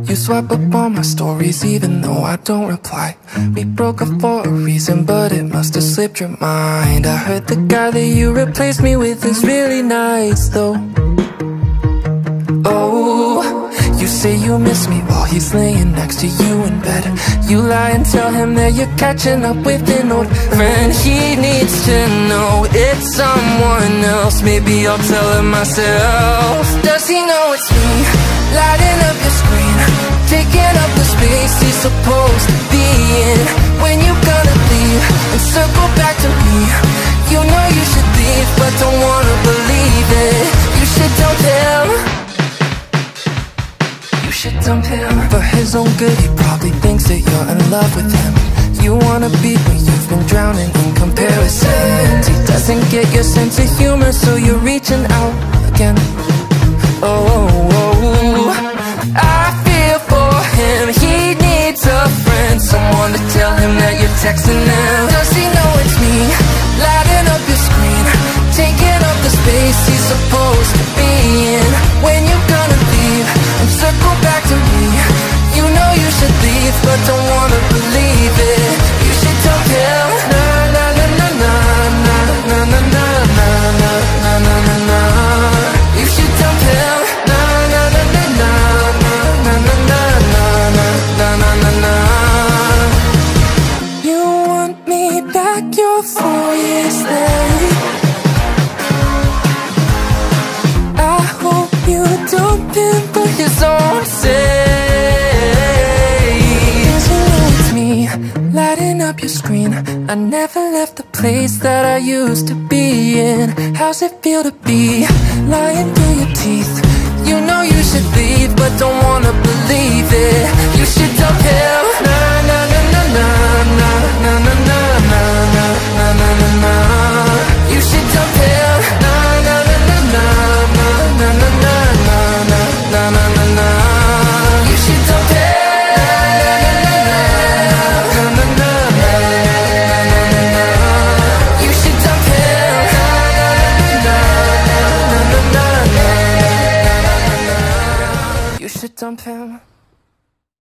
You swipe up all my stories even though I don't reply. We broke up for a reason, but it must have slipped your mind. I heard the guy that you replaced me with is really nice though. Oh, you say you miss me while he's laying next to you in bed. You lie and tell him that you're catching up with an old friend. He needs to know it's someone else. Maybe I'll tell him myself. Does he know it's me? Lighting up your screen, taking up the space he's supposed to be in. When you gonna leave and circle back to me? You know you should leave but don't wanna believe it. You should dump him. You should dump him. For his own good, he probably thinks that you're in love with him. You wanna be where you've been drowning in comparisons. He doesn't get your sense of humor, so you're reaching out again. Oh, I feel for him. He needs a friend, someone to tell him that you're texting him. Does he know it's me? Lighting up your screen, taking up the space he's supposed to be in. When you gonna leave and circle back to me? You know you should leave but don't wanna believe it. You should dump him. Na na na na na na na na na na na na na na. You should dump him. Na na na na na na na na na na na na na. You want me back? You're 4 years late. I hope you dump him for his own sake. Cause you know it's me, lighting up your screen. I never left the place that I used to be in. How's it feel to be lying through your teeth? You know you should leave but don't wanna believe it. You should dump him. Na na na na na na na na na na na na na na. You should dump him. Na na na na na na na na na na na na na na. You should dump him. You should dump him. You should dump him.